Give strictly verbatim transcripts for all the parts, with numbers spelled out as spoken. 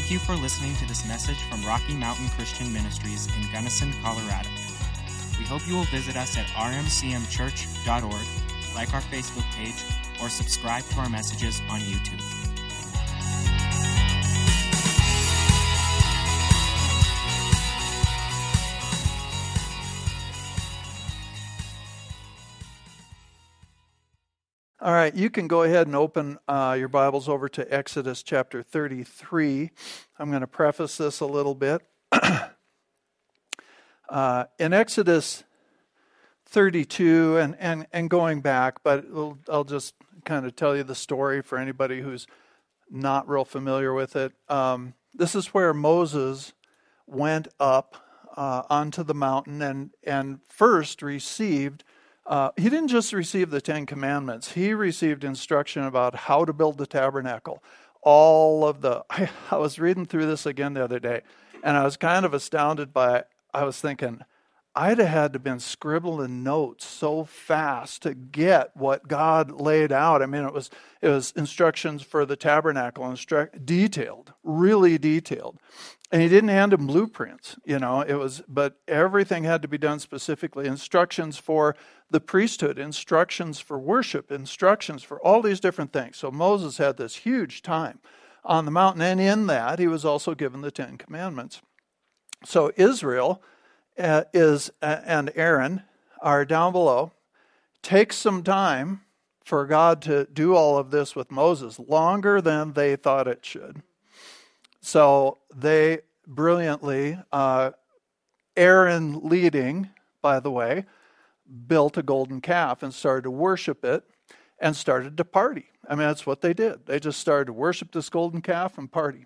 Thank you for listening to this message from Rocky Mountain Christian Ministries in Gunnison, Colorado. We hope you will visit us at r m c m church dot org, like our Facebook page, or subscribe to our messages on YouTube. All right, you can go ahead and open uh, your Bibles over to Exodus chapter thirty-three. I'm going to preface this a little bit. uh, in Exodus thirty-two, and, and, and going back, but I'll just kind of tell you the story for anybody who's not real familiar with it. Um, this is where Moses went up uh, onto the mountain and, and first received Uh, he didn't just receive the Ten Commandments. He received instruction about how to build the tabernacle. All of the, I, I was reading through this again the other day, and I was kind of astounded by, I was thinking, I'd have had to been scribbling notes so fast to get what God laid out. I mean, it was it was instructions for the tabernacle, instru- detailed, really detailed. And he didn't hand him blueprints, you know, it was, but everything had to be done specifically. Instructions for the priesthood, instructions for worship, instructions for all these different things. So Moses had this huge time on the mountain, and in that, he was also given the Ten Commandments. So Israel uh, is, uh, and Aaron are down below. Takes some time for God to do all of this with Moses, longer than they thought it should. So they brilliantly, uh, Aaron leading, by the way, built a golden calf and started to worship it and started to party. I mean, that's what they did. They just started to worship this golden calf and party.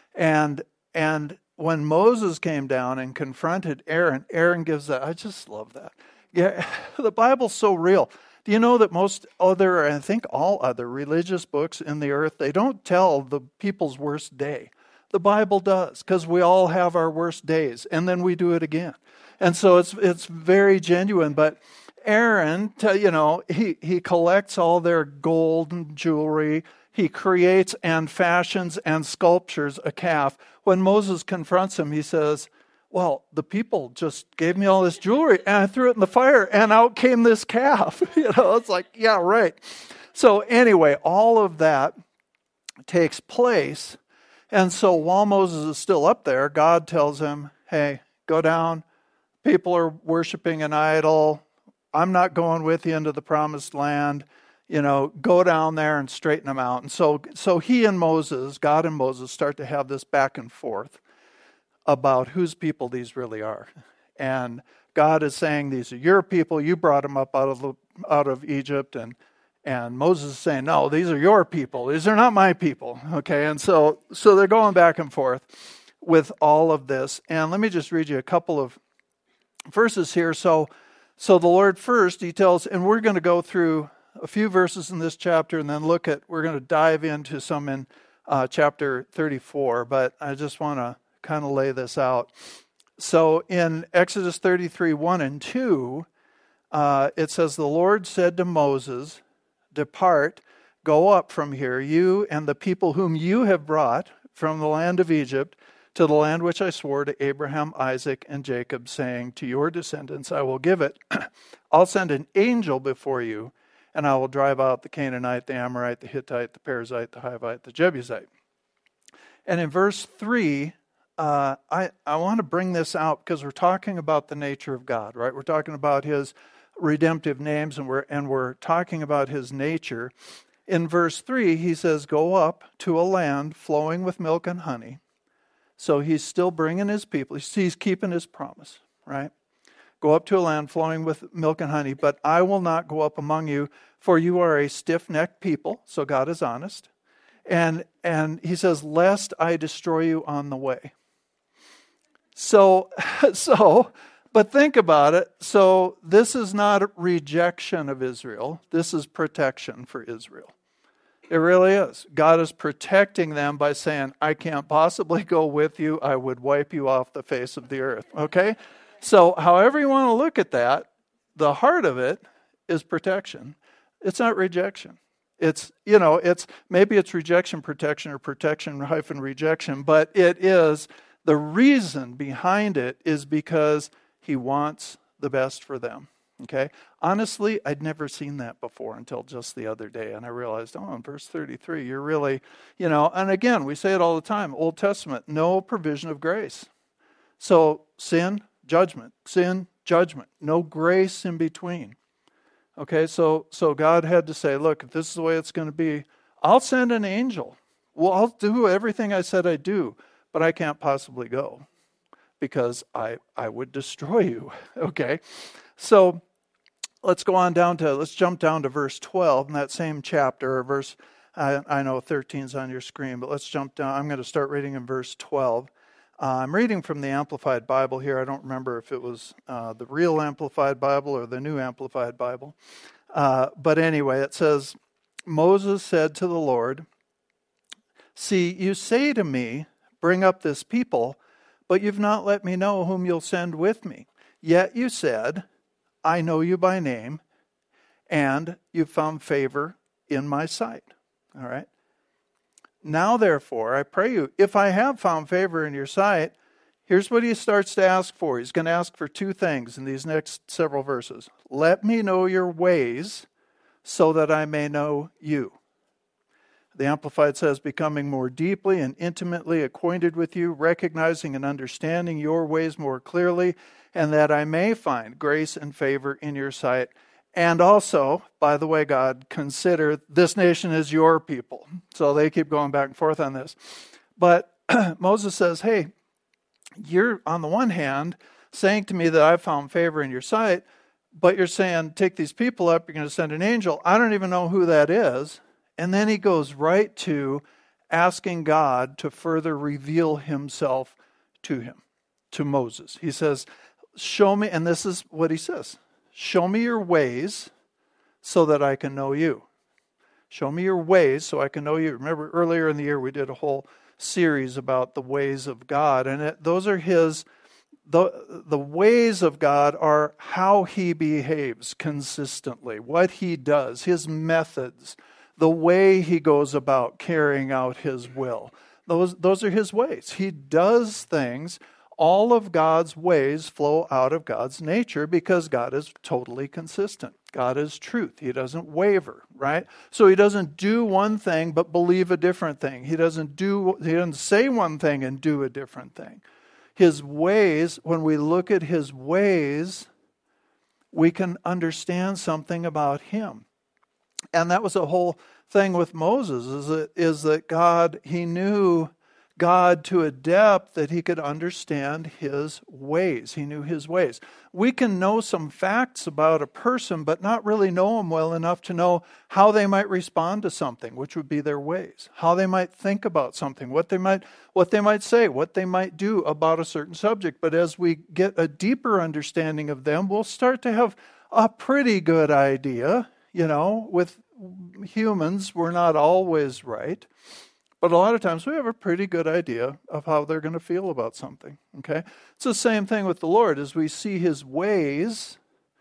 And and when Moses came down and confronted Aaron, Aaron gives that. I just love that. Yeah, the Bible's so real. Do you know that most other, I think all other religious books in the earth, they don't tell the people's worst day. The Bible does, because we all have our worst days, and then we do it again. And so it's it's very genuine. But Aaron, you know, he, he collects all their gold and jewelry. He creates and fashions and sculptures a calf. When Moses confronts him, he says, well, the people just gave me all this jewelry, and I threw it in the fire, and out came this calf. You know, it's like, yeah, right. So anyway, all of that takes place. And so while Moses is still up there, God tells him, hey, go down. People are worshiping an idol. I'm not going with you into the promised land. You know, go down there and straighten them out. And so, so he and Moses, God and Moses, start to have this back and forth about whose people these really are. And God is saying, these are your people. You brought them up out of the, out of Egypt. And And Moses is saying, no, these are your people. These are not my people. Okay, and so so they're going back and forth with all of this. And let me just read you a couple of verses here. So, so the Lord first, he tells, and we're going to go through a few verses in this chapter and then look at, we're going to dive into some in uh, chapter thirty-four. But I just want to kind of lay this out. So in Exodus thirty-three, one and two, uh, it says, the Lord said to Moses, depart, go up from here, you and the people whom you have brought from the land of Egypt to the land which I swore to Abraham, Isaac, and Jacob, saying, to your descendants I will give it. I'll send an angel before you, and I will drive out the Canaanite, the Amorite, the Hittite, the Perizzite, the Hivite, the Jebusite. And in verse three, uh, I, I want to bring this out because we're talking about the nature of God, right? We're talking about his redemptive names, and we're and we're talking about his nature. In verse three, he says, go up to a land flowing with milk and honey. So he's still bringing his people. He's keeping his promise, right? Go up to a land flowing with milk and honey, but I will not go up among you, for you are a stiff-necked people. So God is honest. And, and he says, lest I destroy you on the way. So, so... But think about it. So this is not rejection of Israel. This is protection for Israel. It really is. God is protecting them by saying, I can't possibly go with you. I would wipe you off the face of the earth. Okay? So however you want to look at that, the heart of it is protection. It's not rejection. It's, you know, it's maybe it's rejection protection or protection hyphen rejection, but it is, the reason behind it is because he wants the best for them. Okay? Honestly, I'd never seen that before until just the other day. And I realized, oh, in verse thirty-three, you're really, you know, and again, we say it all the time, Old Testament, no provision of grace. So sin, judgment, sin, judgment, no grace in between. Okay, so so God had to say, look, if this is the way it's going to be, I'll send an angel. Well, I'll do everything I said I'd do, but I can't possibly go because I I would destroy you. Okay, so let's go on down to, let's jump down to verse twelve in that same chapter, or verse, I, I know thirteen is on your screen, but let's jump down. I'm going to start reading in verse twelve. Uh, I'm reading from the Amplified Bible here. I don't remember if it was uh, the real Amplified Bible or the New Amplified Bible. Uh, but anyway, it says, Moses said to the Lord, see, you say to me, bring up this people, but you've not let me know whom you'll send with me. Yet you said, I know you by name, and you've found favor in my sight. All right. Now, therefore, I pray you, if I have found favor in your sight, here's what he starts to ask for. He's going to ask for two things in these next several verses. Let me know your ways so that I may know you. The Amplified says, becoming more deeply and intimately acquainted with you, recognizing and understanding your ways more clearly, and that I may find grace and favor in your sight. And also, by the way, God, consider this nation as your people. So they keep going back and forth on this. But Moses says, hey, you're on the one hand saying to me that I've found favor in your sight, but you're saying, take these people up, you're going to send an angel. I don't even know who that is. And then he goes right to asking God to further reveal himself to him, to Moses. He says, show me, and this is what he says, show me your ways so that I can know you. Show me your ways so I can know you. Remember earlier in the year we did a whole series about the ways of God. And it, those are his, the, the ways of God are how he behaves consistently, what he does, his methods, the way he goes about carrying out his will. Those, those are his ways. He does things. All of God's ways flow out of God's nature because God is totally consistent. God is truth. He doesn't waver, right? So he doesn't do one thing but believe a different thing. He doesn't do, he doesn't say one thing and do a different thing. His ways, when we look at his ways, we can understand something about him. And that was the whole thing with Moses, is that, is that God, he knew God to a depth that he could understand his ways. He knew his ways. We can know some facts about a person, but not really know them well enough to know how they might respond to something, which would be their ways, how they might think about something, what they might, what they might say, what they might do about a certain subject. But as we get a deeper understanding of them, we'll start to have a pretty good idea. You know, with humans, we're not always right. But a lot of times we have a pretty good idea of how they're going to feel about something, okay? It's the same thing with the Lord. As we see his ways,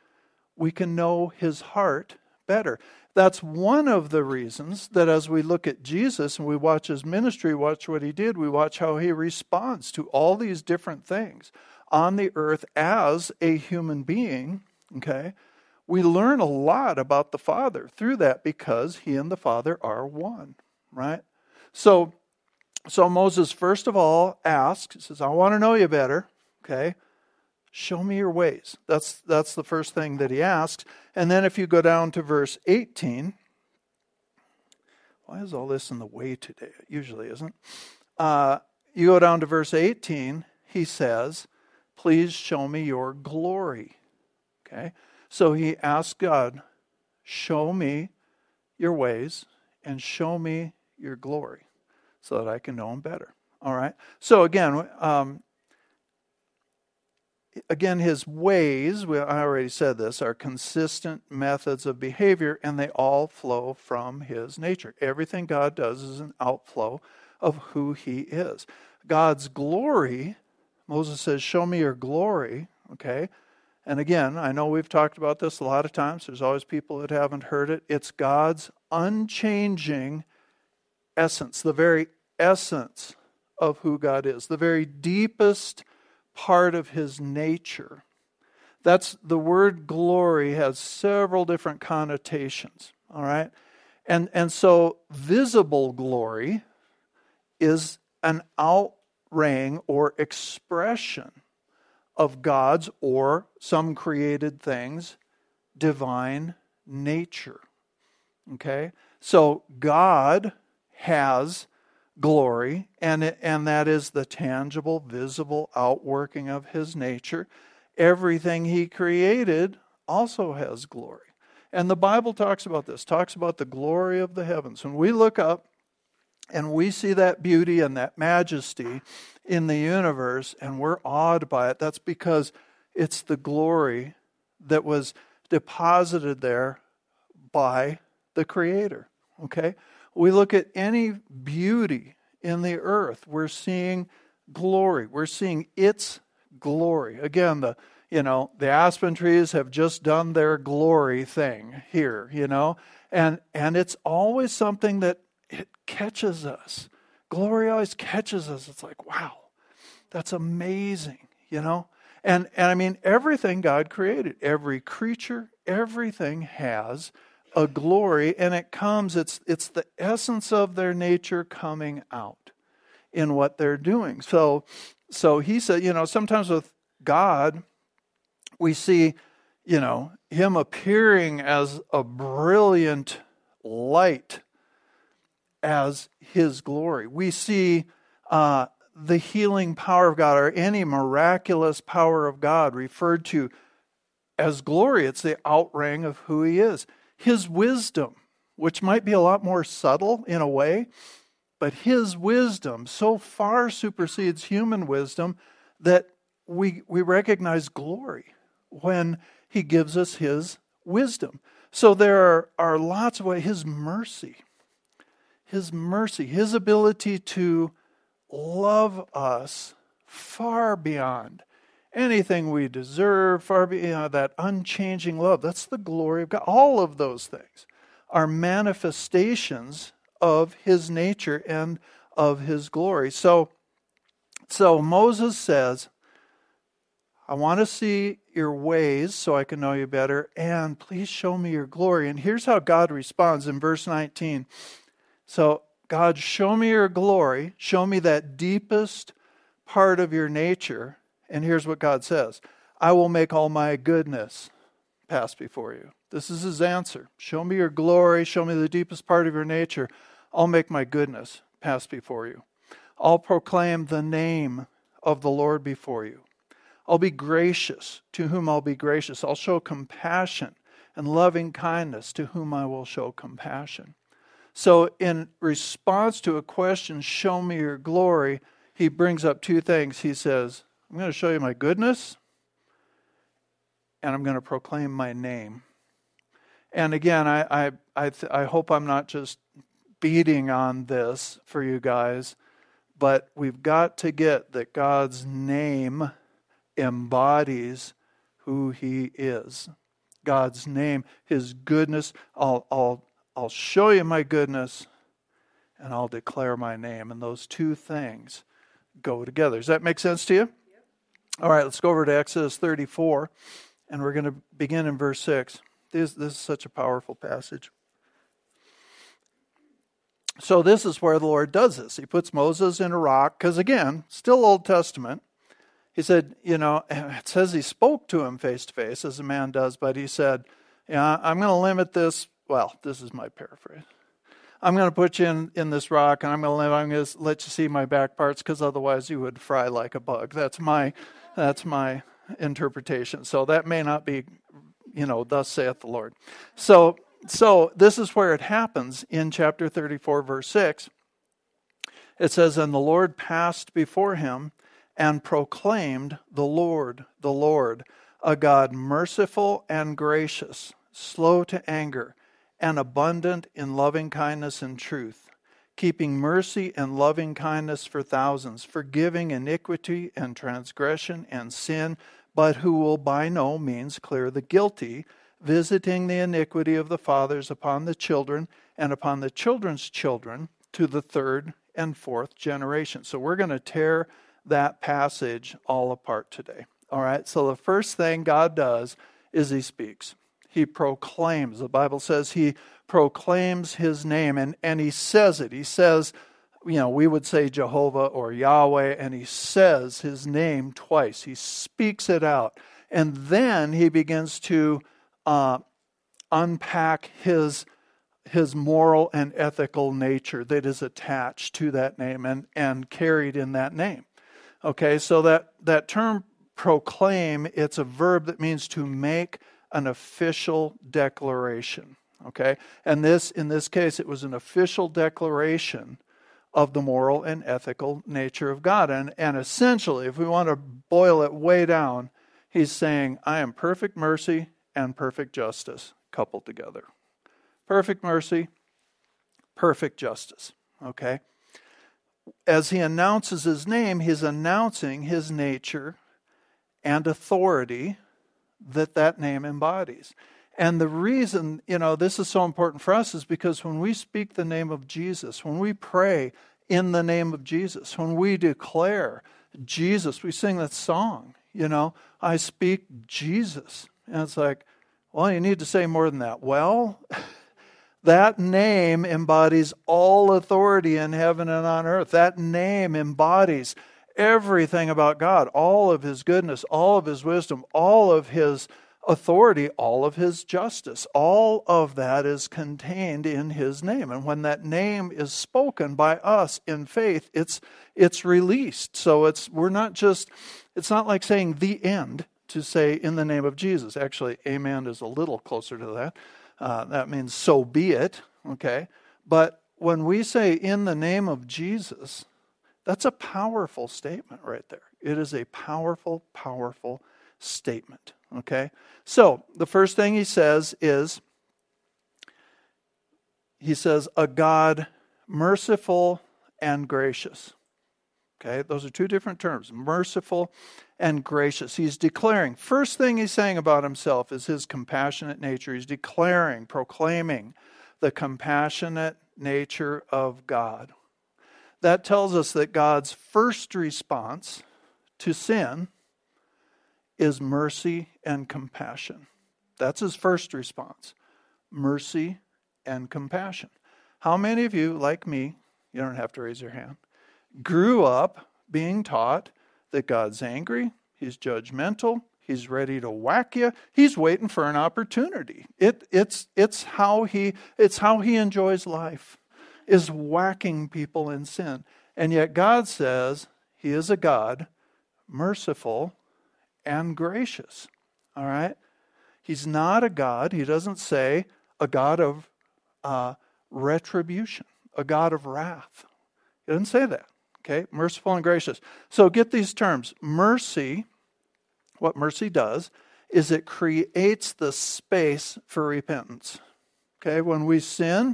we can know his heart better. That's one of the reasons that as we look at Jesus and we watch his ministry, watch what he did, we watch how he responds to all these different things on the earth as a human being, okay? We learn a lot about the Father through that because he and the Father are one, right? So, so Moses, first of all, asks, he says, I want to know you better, okay? Show me your ways. That's, that's the first thing that he asks. And then if you go down to verse eighteen, why is all this in the way today? It usually isn't. Uh, you go down to verse eighteen, he says, please show me your glory, okay? So he asks God, show me your ways and show me your glory so that I can know him better. All right. So again, um, again, his ways, we, I already said this, are consistent methods of behavior, and they all flow from his nature. Everything God does is an outflow of who he is. God's glory, Moses says, show me your glory, okay? And again, I know we've talked about this a lot of times. There's always people that haven't heard it. It's God's unchanging essence, the very essence of who God is, the very deepest part of his nature. That's the word glory has several different connotations, all right? And, and so visible glory is an outraying or expression of God's, or some created things, divine nature. Okay? So God has glory, and it, and that is the tangible, visible outworking of his nature. Everything he created also has glory. And the Bible talks about this, talks about the glory of the heavens. When we look up and we see that beauty and that majesty in the universe, and we're awed by it, that's because it's the glory that was deposited there by the Creator. Okay? We look at any beauty in the earth, we're seeing glory. We're seeing its glory. Again, the you know, the aspen trees have just done their glory thing here, you know, and and it's always something that it catches us. Glory always catches us. It's like, wow, that's amazing, you know. And and I mean, everything God created, every creature, everything has a glory, and it comes, it's it's the essence of their nature coming out in what they're doing. So so he said, you know, sometimes with God, we see, you know, him appearing as a brilliant light as his glory. We see uh, the healing power of God, or any miraculous power of God, referred to as glory. It's the outraying of who he is. His wisdom, which might be a lot more subtle in a way, but his wisdom so far supersedes human wisdom that we we recognize glory when he gives us his wisdom. So there are, are lots of ways. His mercy, his mercy, his ability to love us far beyond anything we deserve, far beyond that unchanging love. That's the glory of God. All of those things are manifestations of his nature and of his glory. So, so Moses says, I want to see your ways so I can know you better, and please show me your glory. And here's how God responds in verse nineteen. So, God, show me your glory, show me that deepest part of your nature. And here's what God says. I will make all my goodness pass before you. This is his answer. Show me your glory, show me the deepest part of your nature. I'll make my goodness pass before you. I'll proclaim the name of the Lord before you. I'll be gracious to whom I'll be gracious. I'll show compassion and loving kindness to whom I will show compassion. So in response to a question, show me your glory, he brings up two things. He says, I'm going to show you my goodness, and I'm going to proclaim my name. And again, I I I, th- I hope I'm not just beating on this for you guys, but we've got to get that God's name embodies who he is. God's name, his goodness. I'll I'll I'll show you my goodness, and I'll declare my name. And those two things go together. Does that make sense to you? Yep. All right, let's go over to Exodus thirty-four, and we're going to begin in verse six. This, this is such a powerful passage. So this is where the Lord does this. He puts Moses in a rock, because again, still Old Testament. He said, you know, it says he spoke to him face to face, as a man does, but he said, yeah, I'm going to limit this. Well, this is my paraphrase. I'm going to put you in, in this rock, and I'm going to limit, I'm going to let you see my back parts, because otherwise you would fry like a bug. That's my, that's my interpretation. So that may not be, you know, thus saith the Lord. So, so this is where it happens in chapter thirty-four, verse six. It says, and the Lord passed before him and proclaimed, the Lord, the Lord, a God merciful and gracious, slow to anger, and abundant in loving kindness and truth, keeping mercy and loving kindness for thousands, forgiving iniquity and transgression and sin, but who will by no means clear the guilty, visiting the iniquity of the fathers upon the children and upon the children's children to the third and fourth generation. So we're going to tear that passage all apart today. All right, so the first thing God does is he speaks. He proclaims. The Bible says he proclaims his name, and, and he says it. He says, you know, we would say Jehovah or Yahweh, and he says his name twice. He speaks it out. And then he begins to uh, unpack his, his moral and ethical nature that is attached to that name and, and carried in that name. Okay, so that, that term proclaim, it's a verb that means to make an official declaration. Okay, and this, in this case, it was an official declaration of the moral and ethical nature of God. And, and essentially, if we want to boil it way down, he's saying, I am perfect mercy and perfect justice coupled together. Perfect mercy, perfect justice. Okay? As he announces his name, he's announcing his nature and authority that that name embodies. And the reason, you know, this is so important for us is because when we speak the name of Jesus, when we pray in the name of Jesus, when we declare Jesus, we sing that song, you know, I speak Jesus. And it's like, well, you need to say more than that. Well, that name embodies all authority in heaven and on earth. That name embodies everything about God, all of his goodness, all of his wisdom, all of his authority, all of his justice. All of that is contained in his name. And when that name is spoken by us in faith, it's it's released. So it's we're not just, it's not like saying the end to say in the name of Jesus. Actually, amen is a little closer to that. Uh, that means so be it, okay? But when we say in the name of Jesus, that's a powerful statement right there. It is a powerful, powerful statement, okay? So the first thing he says is, he says, a God merciful and gracious. Okay, those are two different terms, merciful and gracious. He's declaring, first thing he's saying about himself is his compassionate nature. He's declaring, proclaiming the compassionate nature of God. That tells us that God's first response to sin is mercy and compassion. That's his first response, mercy and compassion. How many of you, like me, you don't have to raise your hand, grew up being taught that God's angry, he's judgmental, he's ready to whack you, he's waiting for an opportunity. It, it's, it's, how he, it's how he enjoys life, is whacking people in sin. And yet God says he is a God merciful and gracious. All right? He's not a God, he doesn't say a God of uh, retribution, a God of wrath. He doesn't say that. Okay, merciful and gracious. So get these terms. Mercy, what mercy does is it creates the space for repentance. Okay, when we sin,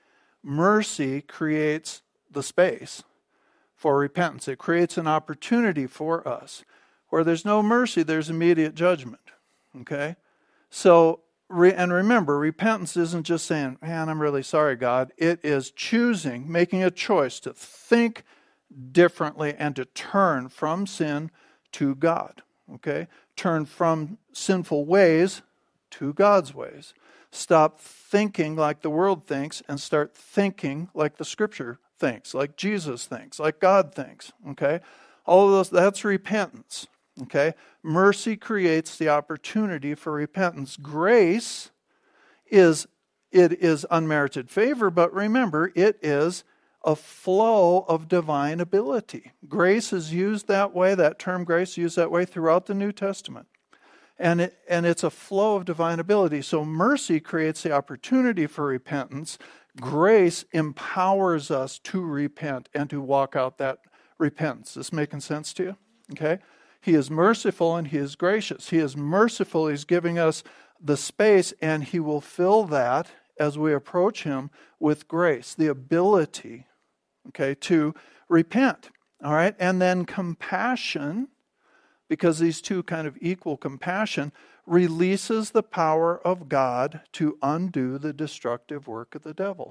mercy creates the space for repentance. It creates an opportunity for us. Where there's no mercy, there's immediate judgment. Okay, so, and remember, repentance isn't just saying, man, I'm really sorry, God. It is choosing, making a choice to think differently and to turn from sin to God. Okay? Turn from sinful ways to God's ways. Stop thinking like the world thinks and start thinking like the Scripture thinks, like Jesus thinks, like God thinks. Okay? All of those, that's repentance. Okay? Mercy creates the opportunity for repentance. Grace is, it is unmerited favor, but remember, it is a flow of divine ability. Grace is used that way, that term grace is used that way throughout the New Testament. And, it, and it's a flow of divine ability. So mercy creates the opportunity for repentance. Grace empowers us to repent and to walk out that repentance. Is this making sense to you? Okay? He is merciful and he is gracious. He is merciful, he's giving us the space, and he will fill that as we approach him with grace, the ability, okay, to repent. All right? And then compassion, because these two kind of equal compassion, releases the power of God to undo the destructive work of the devil.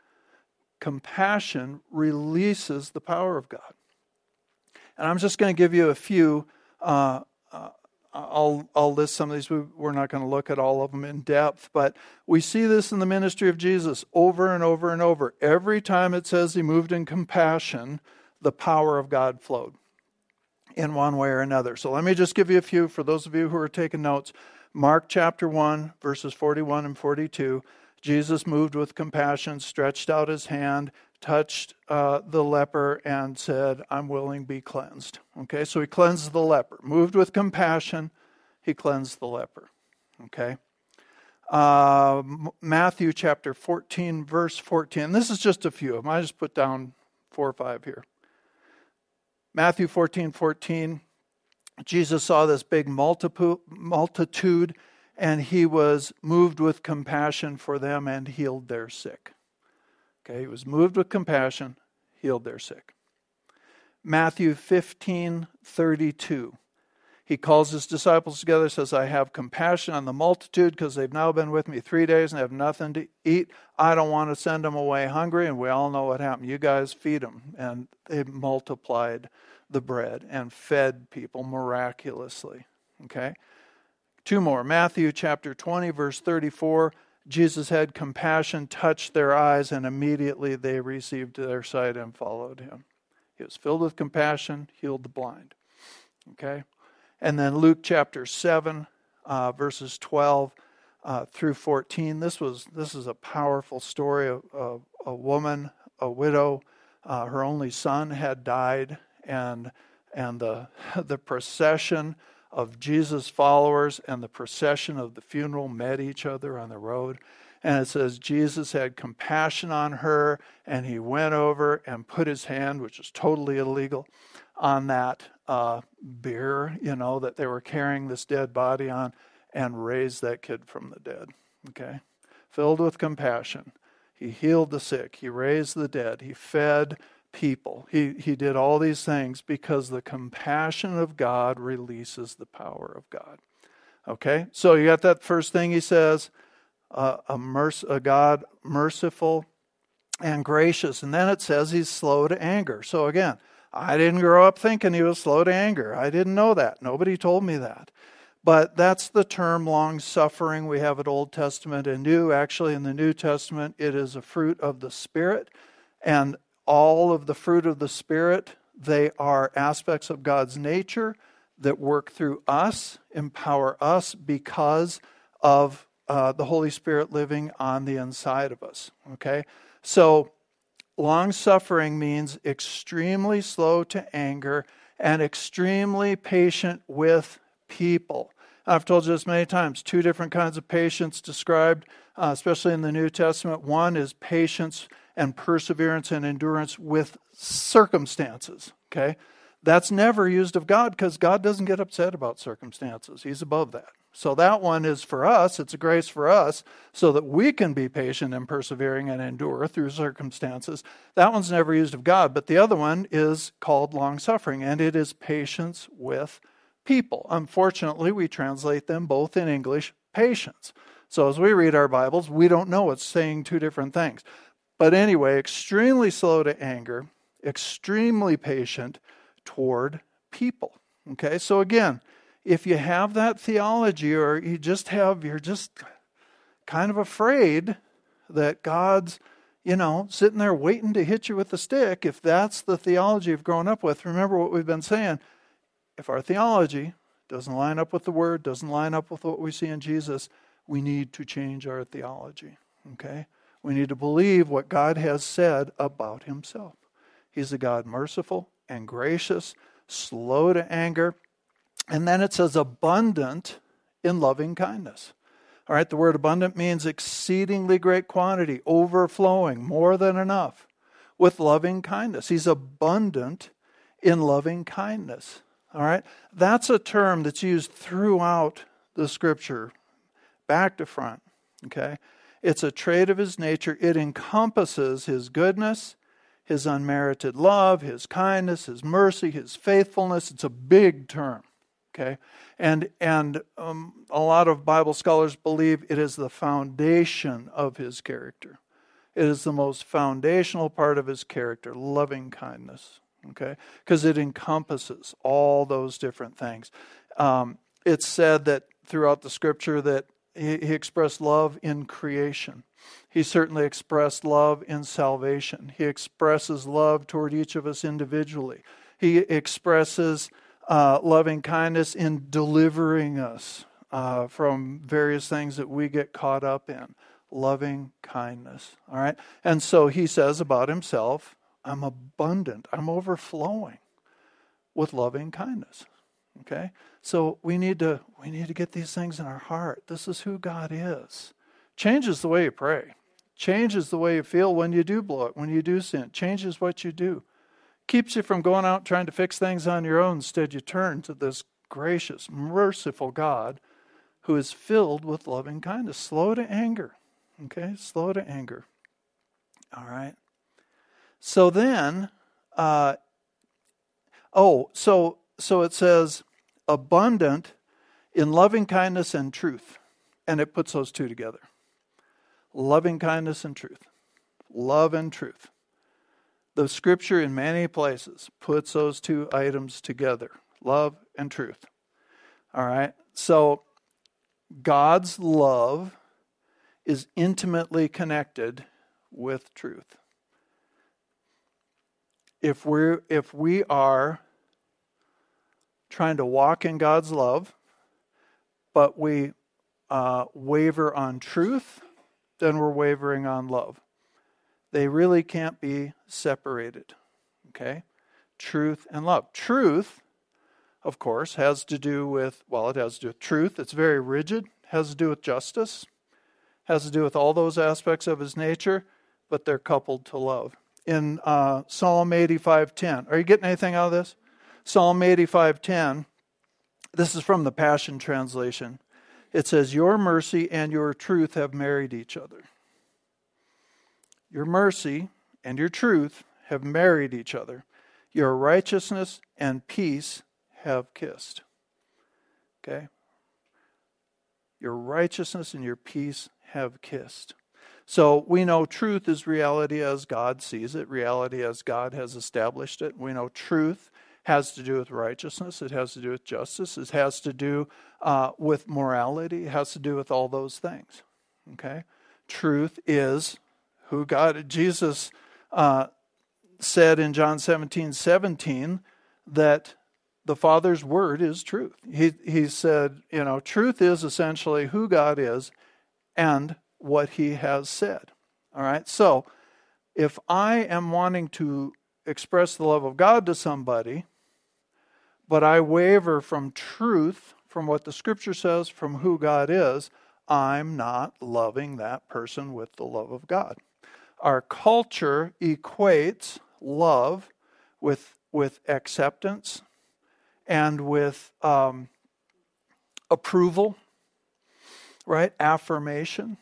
Compassion releases the power of God. And I'm just going to give you a few. Uh, uh, I'll, I'll list some of these. We, we're not going to look at all of them in depth, but we see this in the ministry of Jesus over and over and over. Every time it says he moved in compassion, the power of God flowed in one way or another. So let me just give you a few for those of you who are taking notes. Mark chapter one, verses forty-one and forty-two. Jesus moved with compassion, stretched out his hand, touched uh, the leper, and said, I'm willing, be cleansed. Okay, so he cleansed the leper. Moved with compassion, he cleansed the leper. Okay. Uh, Matthew chapter fourteen, verse fourteen. This is just a few of them. I just put down four or five here. Matthew fourteen, fourteen. Jesus saw this big multitude, and he was moved with compassion for them and healed their sick. Okay, he was moved with compassion, healed their sick. Matthew fifteen, thirty-two. He calls his disciples together, says, I have compassion on the multitude because they've now been with me three days and have nothing to eat. I don't want to send them away hungry. And we all know what happened. You guys feed them. And they multiplied the bread and fed people miraculously. Okay? Two more. Matthew chapter twenty, verse thirty-four. Jesus had compassion, touched their eyes, and immediately they received their sight and followed him. He was filled with compassion, healed the blind. Okay? And then Luke chapter seven, uh, verses twelve uh, through fourteen. This was this is a powerful story of, of a woman, a widow. Uh, her only son had died, and and the the procession of Jesus' followers and the procession of the funeral met each other on the road. And it says Jesus had compassion on her, and he went over and put his hand, which is totally illegal, on that uh, bier, you know, that they were carrying this dead body on, and raised that kid from the dead. Okay? Filled with compassion. He healed the sick. He raised the dead. He fed people. He, he did all these things because the compassion of God releases the power of God. Okay? So you got that first thing he says, uh, a, merc- a God merciful and gracious. And then it says he's slow to anger. So again, I didn't grow up thinking he was slow to anger. I didn't know that. Nobody told me that. But that's the term long-suffering. We have it Old Testament and New. Actually, in the New Testament, it is a fruit of the Spirit. And all of the fruit of the Spirit, they are aspects of God's nature that work through us, empower us because of uh, the Holy Spirit living on the inside of us. Okay? So, long-suffering means extremely slow to anger and extremely patient with people. I've told you this many times. Two different kinds of patience described, uh, especially in the New Testament. One is patience and perseverance and endurance with circumstances. Okay? That's never used of God because God doesn't get upset about circumstances. He's above that. So that one is for us. It's a grace for us so that we can be patient and persevering and endure through circumstances. That one's never used of God. But the other one is called long-suffering, and it is patience with people. Unfortunately, we translate them both in English, patience. So as we read our Bibles, we don't know it's saying two different things. But anyway, extremely slow to anger, extremely patient toward people. Okay, so again, if you have that theology, or you just have, you're just kind of afraid that God's, you know, sitting there waiting to hit you with a stick, if that's the theology you've grown up with, remember what we've been saying. If our theology doesn't line up with the Word, doesn't line up with what we see in Jesus, we need to change our theology. Okay? We need to believe what God has said about himself. He's a God merciful and gracious, slow to anger. And then it says abundant in loving kindness. All right, the word abundant means exceedingly great quantity, overflowing, more than enough, with loving kindness. He's abundant in loving kindness. All right, that's a term that's used throughout the Scripture, back to front. Okay, it's a trait of his nature. It encompasses his goodness, his unmerited love, his kindness, his mercy, his faithfulness. It's a big term. Okay, and and um, a lot of Bible scholars believe it is the foundation of his character. It is the most foundational part of his character, loving kindness. Okay, because it encompasses all those different things. Um, it's said that throughout the Scripture that he, he expressed love in creation. He certainly expressed love in salvation. He expresses love toward each of us individually. He expresses Uh, loving kindness in delivering us uh, from various things that we get caught up in. Loving kindness. All right. And so he says about himself, I'm abundant. I'm overflowing with loving kindness. Okay. So we need to we need to get these things in our heart. This is who God is. Changes the way you pray. Changes the way you feel when you do blow it, when you do sin. Changes what you do. Keeps you from going out trying to fix things on your own. Instead, you turn to this gracious, merciful God who is filled with loving kindness. Slow to anger. Okay? Slow to anger. All right? So then, uh, oh, so so it says, abundant in loving kindness and truth. And it puts those two together. Loving kindness and truth. Love and truth. The Scripture in many places puts those two items together, love and truth. All right? So God's love is intimately connected with truth. If we're if we are trying to walk in God's love, but we uh, waver on truth, then we're wavering on love. They really can't be separated, okay? Truth and love. Truth, of course, has to do with, well, it has to do with truth. It's very rigid. Has to do with justice. Has to do with all those aspects of his nature, but they're coupled to love. In uh, Psalm eighty-five ten, are you getting anything out of this? Psalm eighty-five ten, this is from the Passion Translation. It says, your mercy and your truth have married each other. Your mercy and your truth have married each other. Your righteousness and peace have kissed. Okay? Your righteousness and your peace have kissed. So we know truth is reality as God sees it, reality as God has established it. We know truth has to do with righteousness. It has to do with justice. It has to do uh, with morality. It has to do with all those things. Okay? Truth is who God, Jesus uh, said in John seventeen seventeen that the Father's word is truth. He he said, you know, truth is essentially who God is and what he has said. All right? So if I am wanting to express the love of God to somebody, but I waver from truth, from what the Scripture says, from who God is, I'm not loving that person with the love of God. Our culture equates love with, with acceptance and with um, approval, right? Affirmation.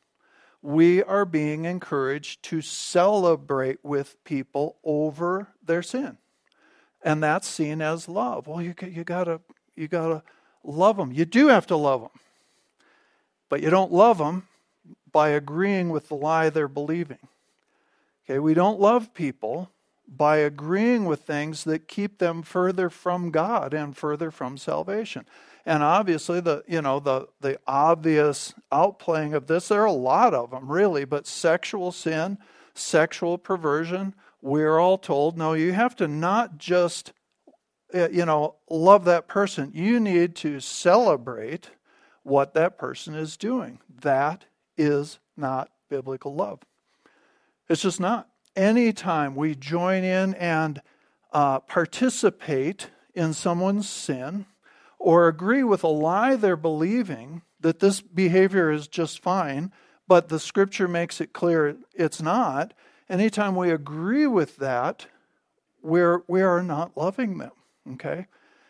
We are being encouraged to celebrate with people over their sin. And that's seen as love. Well, you, you gotta, you gotta love them. You do have to love them. But you don't love them by agreeing with the lie they're believing. Okay, we don't love people by agreeing with things that keep them further from God and further from salvation. And obviously, the you know the the obvious outplaying of this, there are a lot of them really, but sexual sin, sexual perversion, we're all told, no, you have to not just you know love that person. You need to celebrate what that person is doing. That is not biblical love. It's just not. Anytime we join in and uh, participate in someone's sin or agree with a lie they're believing that this behavior is just fine, but the Scripture makes it clear it's not, anytime we agree with that, we're, we are not loving them, okay?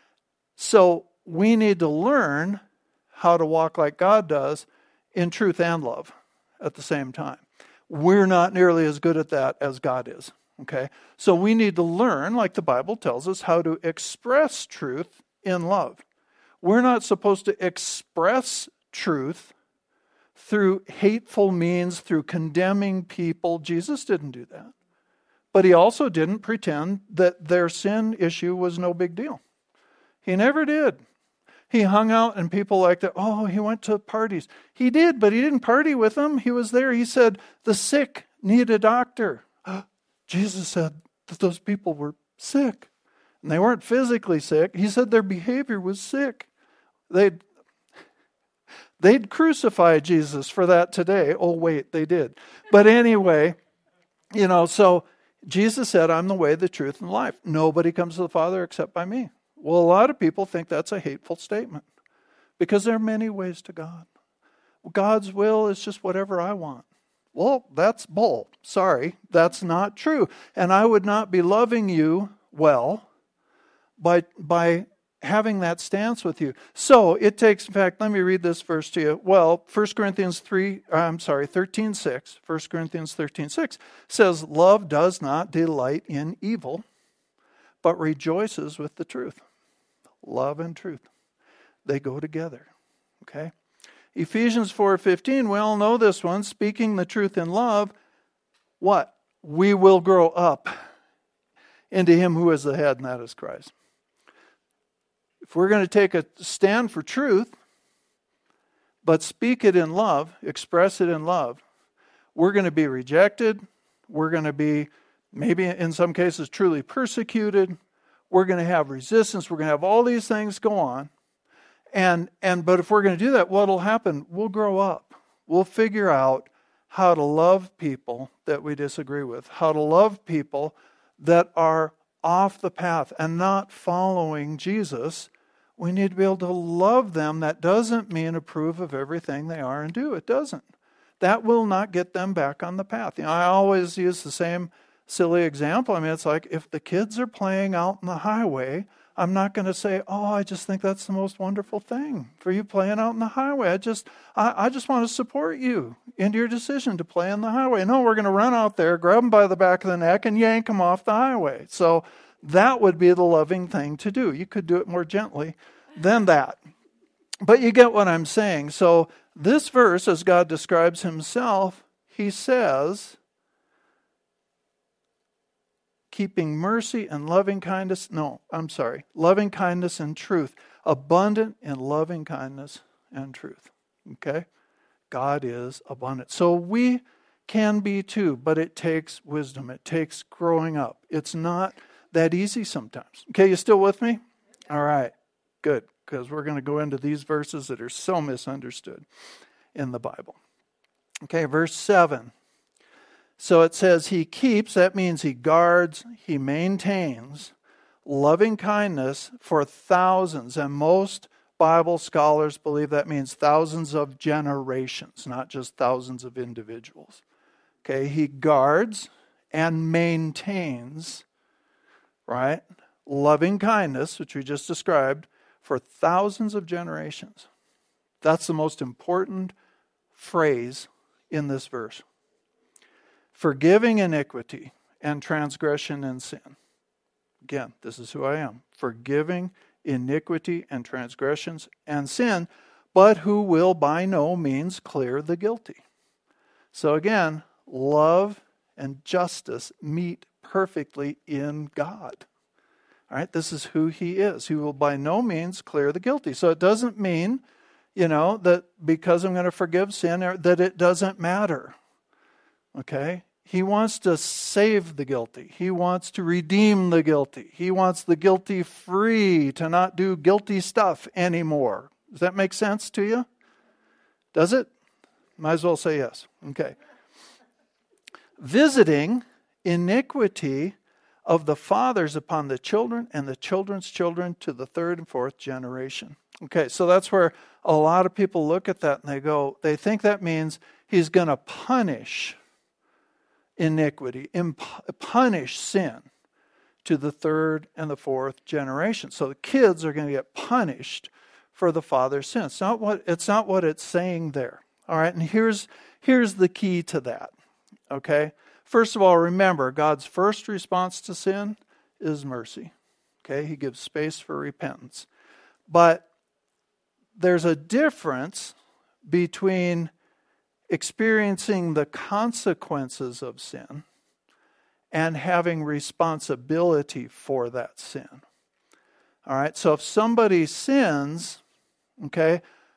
So we need to learn how to walk like God does in truth and love at the same time. We're not nearly as good at that as God is, okay? So we need to learn, like the Bible tells us, how to express truth in love. We're not supposed to express truth through hateful means, through condemning people. Jesus didn't do that. But he also didn't pretend that their sin issue was no big deal. He never did. He hung out and people like that, oh, he went to parties. He did, but he didn't party with them. He was there. He said, the sick need a doctor. Jesus said that those people were sick. And they weren't physically sick. He said their behavior was sick. They'd, they'd crucify Jesus for that today. Oh, wait, they did. But anyway, you know, so Jesus said, I'm the way, the truth, and the life. Nobody comes to the Father except by me. Well, a lot of people think that's a hateful statement because there are many ways to God. God's will is just whatever I want. Well, that's bull. Sorry, that's not true. And I would not be loving you well by, by having that stance with you. So it takes, in fact, let me read this verse to you. Well, First Corinthians three, I'm sorry, thirteen six. First Corinthians thirteen six says, love does not delight in evil, but rejoices with the truth. Love and truth, they go together. Okay? Ephesians four fifteen, we all know this one. Speaking the truth in love, what? We will grow up into him who is the head, and that is Christ. If we're going to take a stand for truth, but speak it in love, express it in love, we're going to be rejected. We're going to be, maybe in some cases, truly persecuted. We're going to have resistance. We're going to have all these things go on. And, and but if we're going to do that, what will happen? We'll grow up. We'll figure out how to love people that we disagree with, how to love people that are off the path and not following Jesus. We need to be able to love them. That doesn't mean approve of everything they are and do. It doesn't. That will not get them back on the path. You know, I always use the same silly example. I mean, it's like if the kids are playing out on the highway, I'm not going to say, oh, I just think that's the most wonderful thing for you playing out on the highway. I just I, I just want to support you in your decision to play on the highway. No, we're going to run out there, grab them by the back of the neck, and yank them off the highway. So that would be the loving thing to do. You could do it more gently than that. But you get what I'm saying. So this verse, as God describes himself, he says, keeping mercy and loving kindness. No, I'm sorry. Loving kindness and truth. Abundant in loving kindness and truth. Okay? God is abundant. So we can be too, but it takes wisdom. It takes growing up. It's not that easy sometimes. Okay, you still with me? All right. Good. Because we're going to go into these verses that are so misunderstood in the Bible. Okay, verse seven. So it says he keeps, that means he guards, he maintains loving kindness for thousands. And most Bible scholars believe that means thousands of generations, not just thousands of individuals. Okay, he guards and maintains, right, loving kindness, which we just described, for thousands of generations. That's the most important phrase in this verse. Forgiving iniquity and transgression and sin. Again, this is who I am. Forgiving iniquity and transgressions and sin, but who will by no means clear the guilty. So again, love and justice meet perfectly in God. All right, this is who he is. He will by no means clear the guilty. So it doesn't mean, you know, that because I'm going to forgive sin, that it doesn't matter. Okay? He wants to save the guilty. He wants to redeem the guilty. He wants the guilty free to not do guilty stuff anymore. Does that make sense to you? Does it? Might as well say yes. Okay. Visiting iniquity of the fathers upon the children and the children's children to the third and fourth generation. Okay, so that's where a lot of people look at that and they go, they think that means he's going to punish iniquity, imp- punish sin to the third and the fourth generation. So the kids are going to get punished for the father's sin. It's not what it's not what it's saying there. All right, and here's here's the key to that. Okay? First of all, remember, God's first response to sin is mercy. Okay? He gives space for repentance. But there's a difference between experiencing the consequences of sin and having responsibility for that sin. All right, so if somebody sins, okay,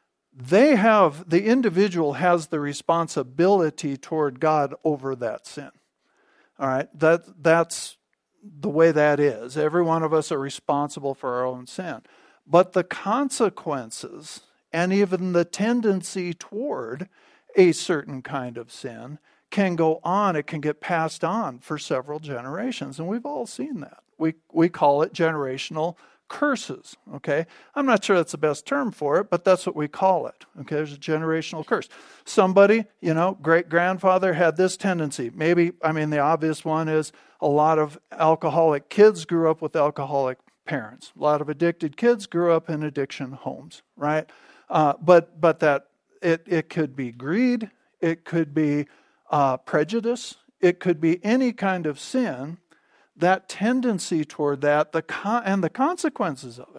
they have, the individual has the responsibility toward God over that sin. All right, that that's the way that is. Every one of us are responsible for our own sin. But the consequences and even the tendency toward a certain kind of sin can go on. It can get passed on for several generations. And we've all seen that. We we call it generational curses, okay? I'm not sure that's the best term for it, but that's what we call it, okay? There's a generational curse. Somebody, you know, great-grandfather had this tendency. Maybe, I mean, the obvious one is a lot of alcoholic kids grew up with alcoholic parents. A lot of addicted kids grew up in addiction homes, right? Uh, but but that it it could be greed, it could be uh, prejudice, it could be any kind of sin. That tendency toward that, the con- and the consequences of it.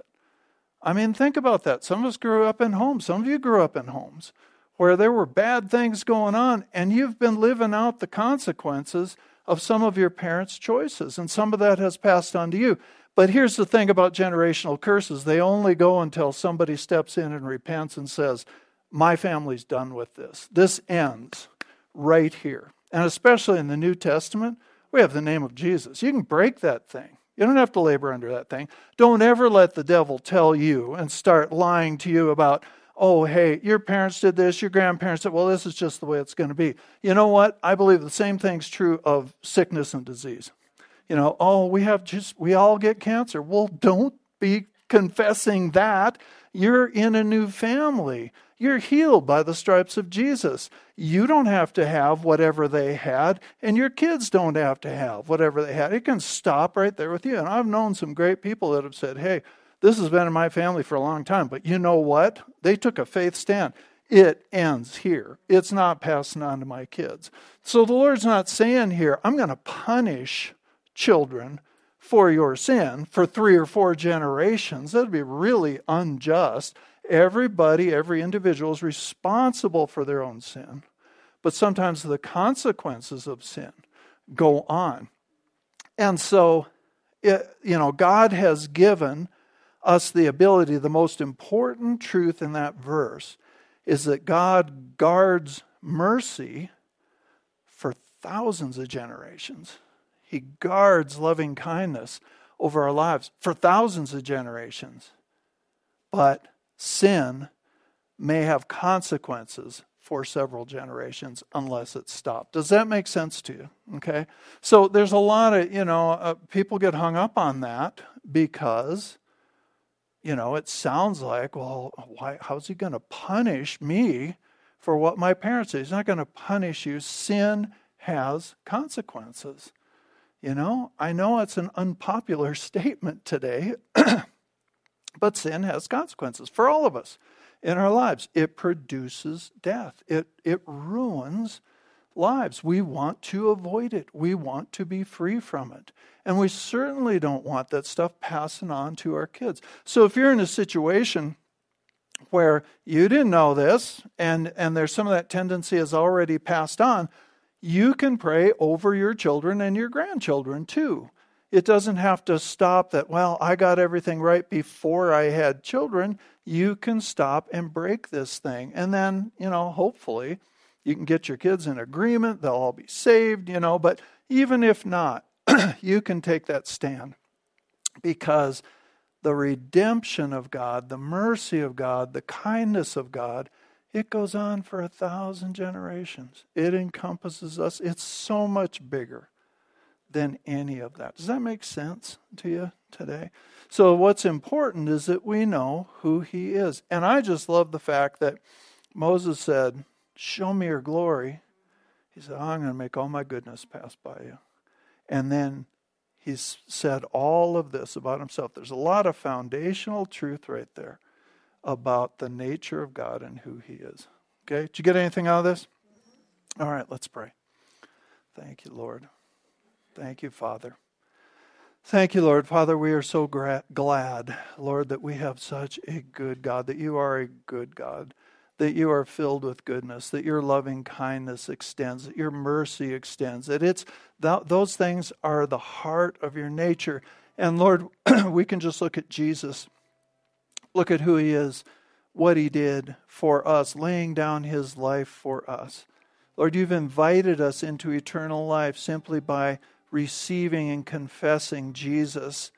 I mean, think about that. Some of us grew up in homes. Some of you grew up in homes where there were bad things going on, and you've been living out the consequences of some of your parents' choices, and some of that has passed on to you. But here's the thing about generational curses. They only go until somebody steps in and repents and says, my family's done with this. This ends right here. And especially in the New Testament, we have the name of Jesus. You can break that thing. You don't have to labor under that thing. Don't ever let the devil tell you and start lying to you about, oh, hey, your parents did this, your grandparents did, well, this is just the way it's going to be. You know what? I believe the same thing's true of sickness and disease. You know, oh, we have just, we all get cancer. Well, don't be confessing that. You're in a new family. You're healed by the stripes of Jesus. You don't have to have whatever they had, and your kids don't have to have whatever they had. It can stop right there with you. And I've known some great people that have said, hey, this has been in my family for a long time, but you know what? They took a faith stand. It ends here. It's not passing on to my kids. So the Lord's not saying here, I'm going to punish children for your sin for three or four generations. That would be really unjust. Everybody, every individual is responsible for their own sin. But sometimes the consequences of sin go on. And so, it, you know, God has given us the ability, the most important truth in that verse is that God guards mercy for thousands of generations. He guards loving kindness over our lives for thousands of generations. But sin may have consequences for several generations unless it's stopped. Does that make sense to you? Okay. So there's a lot of, you know, uh, people get hung up on that because, you know, it sounds like, well, why, how's he going to punish me for what my parents did? He's not going to punish you. Sin has consequences. You know, I know it's an unpopular statement today, but sin has consequences for all of us in our lives. It produces death. It it ruins lives. We want to avoid it. We want to be free from it. And we certainly don't want that stuff passing on to our kids. So if you're in a situation where you didn't know this, and, and there's some of that tendency has already passed on, you can pray over your children and your grandchildren too. It doesn't have to stop that, well, I got everything right before I had children. You can stop and break this thing. And then, you know, hopefully you can get your kids in agreement. They'll all be saved, you know. But even if not, you can take that stand. Because the redemption of God, the mercy of God, the kindness of God, it goes on for a thousand generations. It encompasses us. It's so much bigger than any of that. Does that make sense to you today? So what's important is that we know who he is. And I just love the fact that Moses said, show me your glory. He said, oh, I'm going to make all my goodness pass by you. And then he's said all of this about himself. There's a lot of foundational truth right there about the nature of God and who he is. Okay, did you get anything out of this? All right, let's pray. Thank you, Lord. Thank you, Father. Thank you, Lord. Father, we are so gra- glad, Lord, that we have such a good God, that you are a good God, that you are filled with goodness, that your loving kindness extends, that your mercy extends, that it's th- those things are the heart of your nature. And Lord, we can just look at Jesus, look at who he is, what he did for us, laying down his life for us. Lord, you've invited us into eternal life simply by receiving and confessing Jesus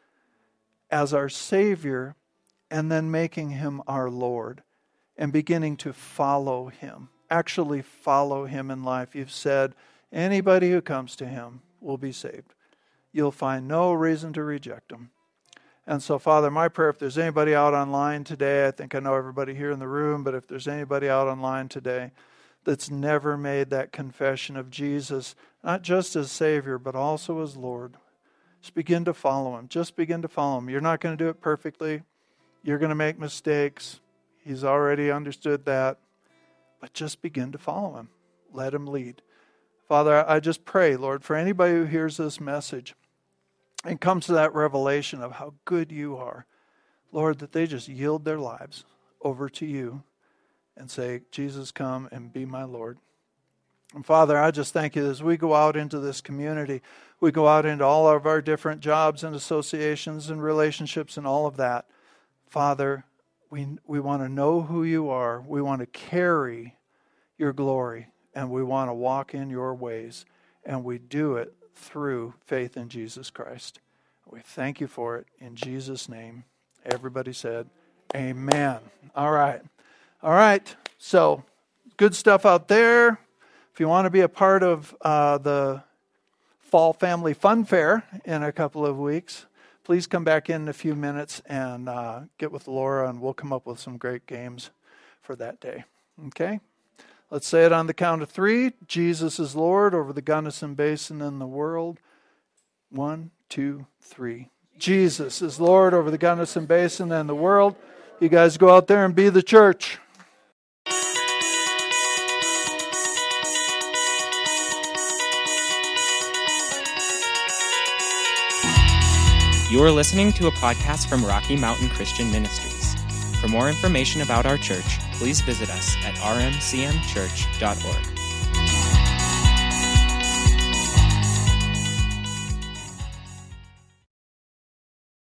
as our Savior and then making him our Lord and beginning to follow him, actually follow him in life. You've said anybody who comes to him will be saved. You'll find no reason to reject him. And so, Father, my prayer, if there's anybody out online today, I think I know everybody here in the room, but if there's anybody out online today that's never made that confession of Jesus, not just as Savior, but also as Lord, just begin to follow him. Just begin to follow him. You're not going to do it perfectly. You're going to make mistakes. He's already understood that. But just begin to follow him. Let him lead. Father, I just pray, Lord, for anybody who hears this message and comes to that revelation of how good you are, Lord, that they just yield their lives over to you and say, Jesus, come and be my Lord. And Father, I just thank you as we go out into this community, we go out into all of our different jobs and associations and relationships and all of that. Father, we we want to know who you are. We want to carry your glory, and we want to walk in your ways. And we do it through faith in Jesus Christ. We thank you for it in Jesus' name. Everybody said, amen. All right. All right. So, good stuff out there. If you want to be a part of uh, the Fall Family Fun Fair in a couple of weeks, please come back in a few minutes and uh, get with Laura, and we'll come up with some great games for that day. Okay? Let's say it on the count of three. Jesus is Lord over the Gunnison Basin and the world. One, two, three. Jesus is Lord over the Gunnison Basin and the world. You guys go out there and be the church. You are listening to a podcast from Rocky Mountain Christian Ministries. For more information about our church, please visit us at r m c m church dot org.